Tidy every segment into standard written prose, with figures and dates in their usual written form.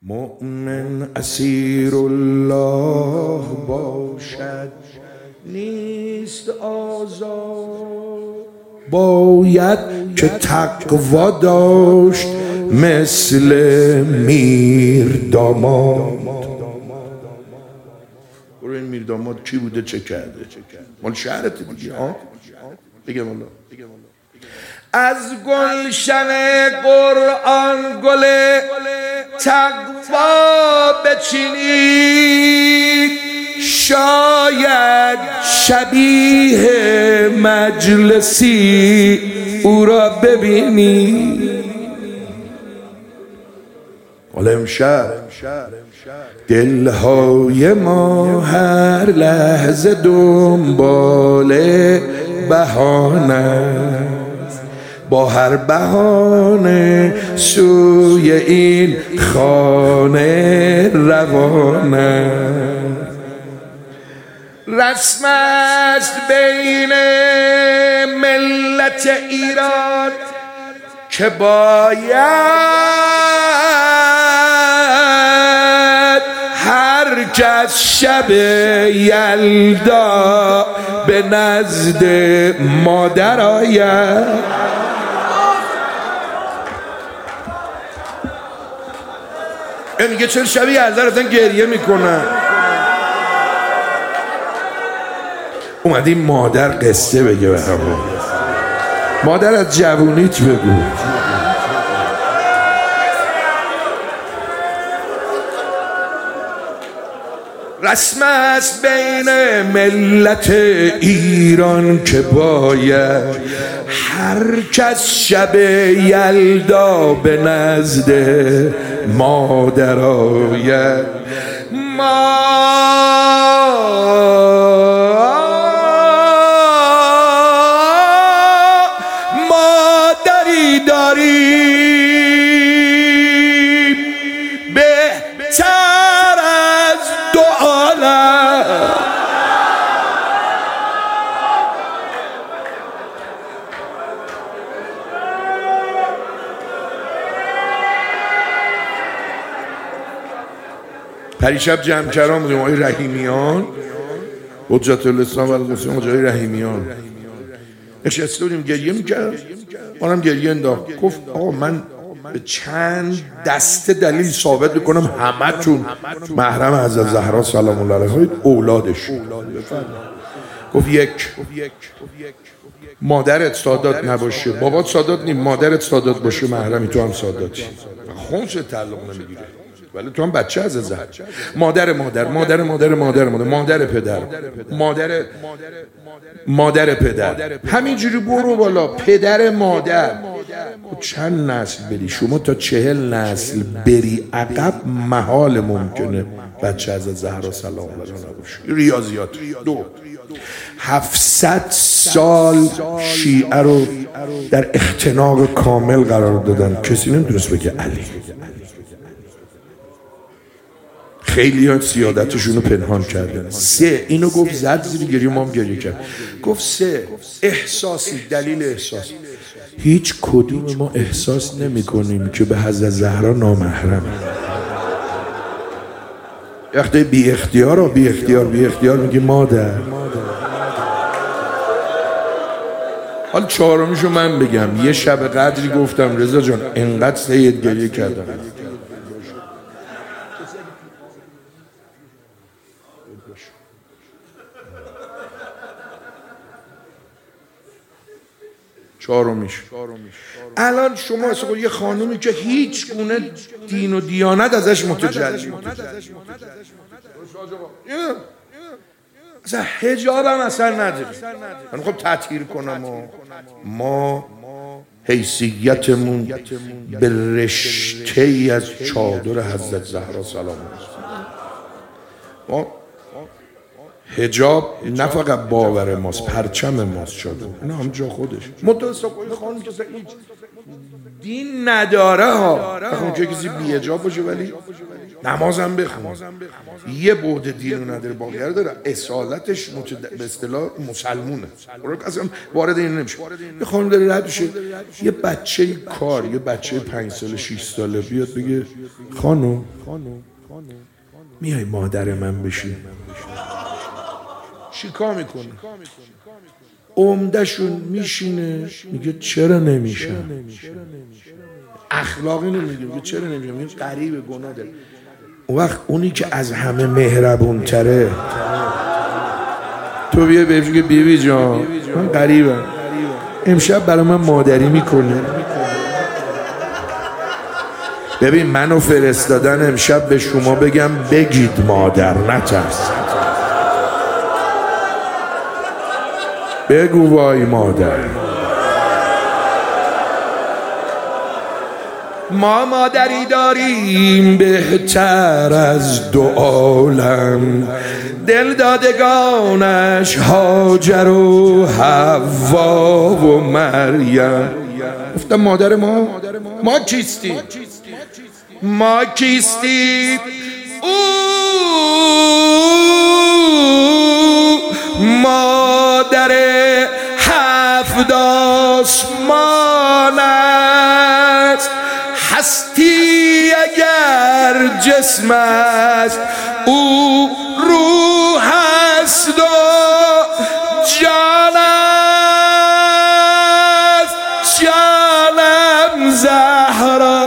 مؤمن اسیر الله باشد نیست آزاد، باید که تقوا داشت مثل میر داماد. برو این میر داماد کی بوده چه کرده؟ مال شهرت دیگه. بگم الله از گلشن قرآن گل تقوا بچینید، شاید شبیه مجلسی او را ببینید. حالا امشب دلهای ما هر لحظه دنبال بهانه، با هر بهانه سوی این خانه روانه. رسم است بین ملت ایران که باید هر کس شب یلدا به نزد مادر آید. میگه چرا شب یلدا رفتن گریه میکنن؟ اومدی مادر قصه بگه به همون. مادر از جوونیت بگو. رسم است بین ملت ایران که باید هر کس شب یلدا به نزد مادر آید. مادری داریم بهتر از دو عالم. پریشب جمع کردم بودیم آقای رحیمیان، حجت الاسلام و المسلمین آقای رحیمیان نشسته بودیم گریه میکرد. منم گریه انداخت. گفت آقا من به چند دسته دلیل ثابت میکنم همه تون محرم حضرت زهرا سلام الله علیها اولادش. گفت یک، مادرت سادات نباشه، بابات سادات نیم، مادرت سادات باشه محرمی، تو هم ساداتی، خونش تعلق نمیگیره، ولی تو هم بچه از زهر. مادر مادر مادر مادر مادر مادر مادر پدر مادر مادر پدر، همینجوری برو بالا. پدر مادر چند نسل بری شما؟ تا 40 نسل بری عقب محال ممکنه بچه از زهرا سلام الله علیها نباشه. ریاضیات. 2 700 سال شیعه رو در اختناق کامل قرار دادن، کسی نمیتونست بگه علی. خیلی ها سیادتشون رو پنهان کردن. 3 اینو گفت زد زیر گریه، ما هم گریه کرد. گفت 3 احساسی، دلیل احساس. هیچ کدوم ما احساس نمی کنیم که به حضرت زهرا نامحرم. وقتی بی اختیار میگه مادر. حالا 4میشو من بگم. یه شب قدری گفتم رضا جان انقدر سید گریه کردم. چهارمیش. الان شما اصلا یه خانومی که هیچ گونه دین و دیانت ازش متجلی، اصلا حجاب هم اصلا نداری. من خب تطهیر کنم و ما حیثیتمون به رشته ای از چادر حضرت زهرا سلام الله. ما حجاب نه فقط باور ماست، پرچم ماست. شده اینا هم جا خودش. متصاقی خانم که هیچ دین نداره ها. اون که کسی بی حجاب باشه ولی نمازم بخونه، یه بعد دینو نداره، باقیه داره. اصالتش به اصطلاح مسلمونه، اصلا وارد این نمیشه. یه خانم داره رد میشه، یه بچه کار، یه بچه 5 ساله 6 ساله بیاد بگه خانم میای مادر من بشی، چیکار میکنه؟ عمده‌شون میشینه میگه چرا نمیشم. اخلاقی نمیگه، میگه چرا نمیشم، میگه غریبه، گناه داره. اون وقت اونی که از همه مهربون تره تو بیا بهش بگی بیبی جان من غریبم، امشب برای من مادری میکنه. ببین منو فرستادن امشب به شما بگم بگید مادر، نترس، بگو وای مادر. ما مادری داریم بهتر از 2 عالم، دل دادگانش هاجر و حوا و مریم. گفتم مادر ما کیستی؟ ما کیستی؟ مادر 7 آسمان است، هستی اگر جسم است او روح است و جان است، جانم زهرا.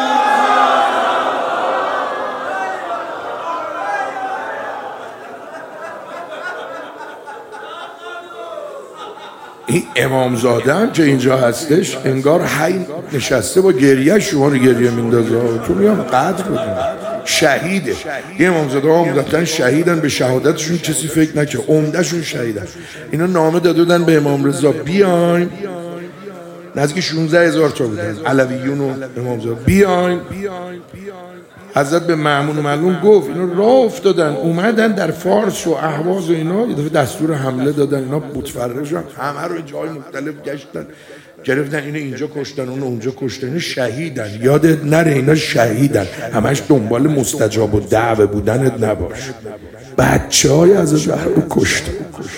این امامزاده هم که اینجا هستش انگار حی نشسته با گریه شما رو گریه میندازه. تو میام قدر بدون. شهیده. یه امامزاده ها عمدتاً شهیدن، به شهادتشون کسی فکر نکنه، عمدهشون شهیدن. اینا نامه دادن به امام رضا بیاین، نزدیک 16,000 تا بودن علویون و امامزاده، بیاین. حضرت به مأمون و معلوم گفت اینا راه افتادن، اومدن در فارس و اهواز و اینا، یه دفعه دستور حمله دادن، اینا متفرق شدن، همه رو جای مختلف گشتن، گرفتن اینو اینجا کشتن، اونو اونجا کشتن. اینا شهیدن، یادت نره اینا شهیدن. همش دنبال مستجاب و دعوه بودنت نباش. بچه‌های از زهر رو کشتن.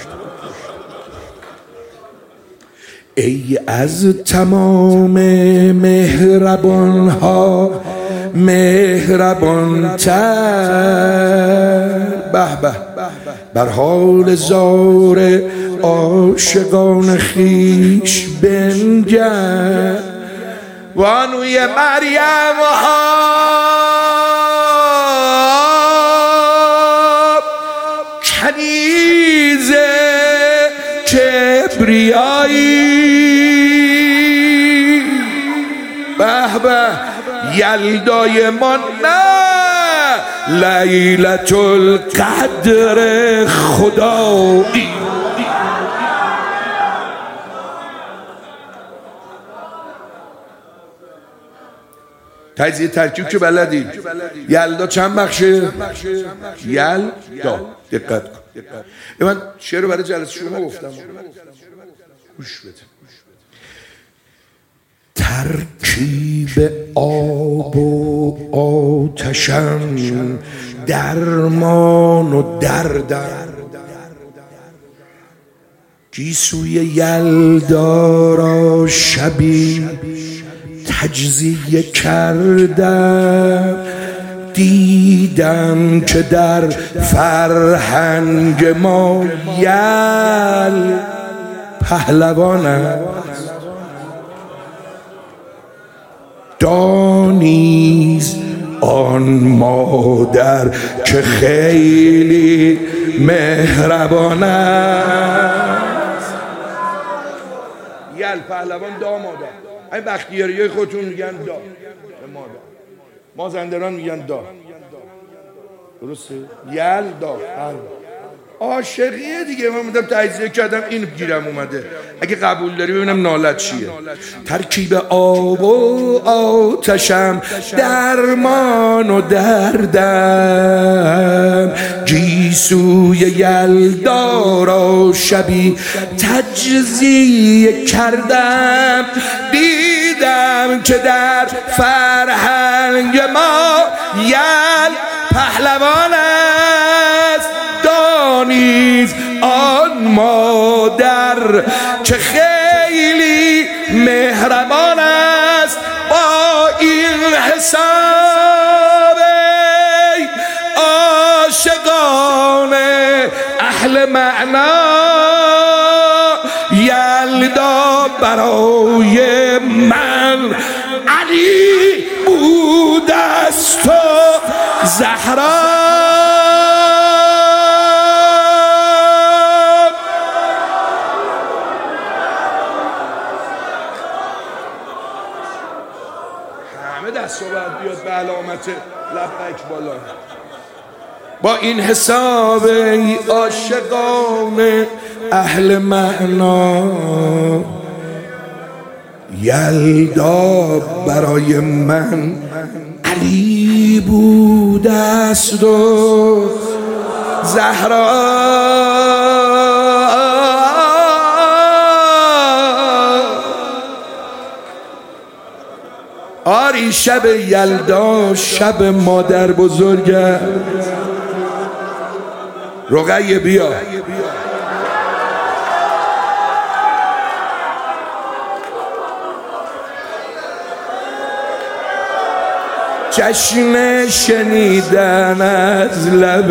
ای از تمام مهربان ها مهربان تر، به به بر حال زار عاشقان خیش بنگر. بانوی مریم ها کنیز کبریایی، به به یلدای ما نه لیلت القدر خدایی. تجزیه ترکیب که بلدی. یلدا چند بخشه؟ یلدا. دقت کن. من شعر رو برای جلسه شما گفتم، گوش بده. ترکیب آب و آتشم درمان و دردم، گیسوی یلدا را شبی تجزیه کردم، دیدم که در فرهنگ ما یل پهلوان است. دانیز آن مادر که خیلی مهربان است. یل پهلوان دامادر. این بختیاریای خودتون میگن دا به مادر، مازندران میگن دا، درسته؟ یل دا عاشقیه دیگه. من میدم تجزیه کردم این گیرم اومده، اگه قبول داری ببینم نالت چیه. ترکیب آب و آتشم درمان و دردم، گیسوی یلدا را شبی تجزیه کردم، دیدم که در فرهنگ ما یل پهلوان است. دانید آن مادر که خیلی مهربان است. با این حساب عاشقان اهل معنا یلدا برای من علی بود است و زهرا. همه دست رو باید بیاد به علامت لبیک بالا. با این حساب ای عاشقان اهل معنا یلدا برای من علی بود است و زهرا. آری شب یلدا شب مادر بزرگ. رقیه بیا. جشن شنیدن از لب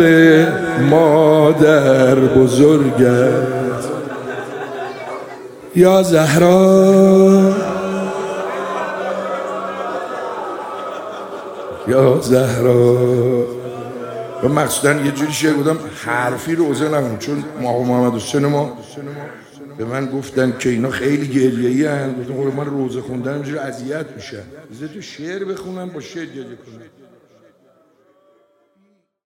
مادر بزرگت یا زهرا، یا زهرا. و مقصوداً یه جوری شعر بودم حرفی روزه نمون، چون محمد حسین ما به من گفتن که اینا خیلی گریه‌ای هستن. گفتم من روزه خوندن اینجوری اذیت میشن، بذار تو شعر بخونم با شعر گریه کنم.